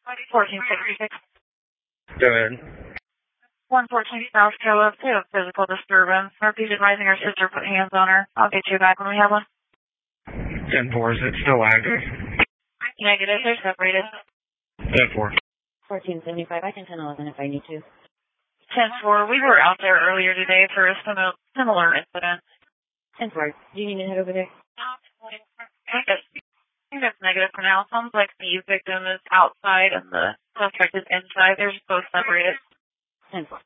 1466. Go ahead. 114 South Kilo, we have physical disturbance. Murphy's advising her sister put hands on her. I'll get you back when we have one. 10-4, is it still active? Negative, they're separated. 10-4. 1475, I can 1011 if I need to. 10-4, we were out there earlier today for a similar incident. 10-4, do you need me to head over there? I think that's negative for now. Sounds like the victim is outside and the suspect is inside. They're just both separated. 10-4.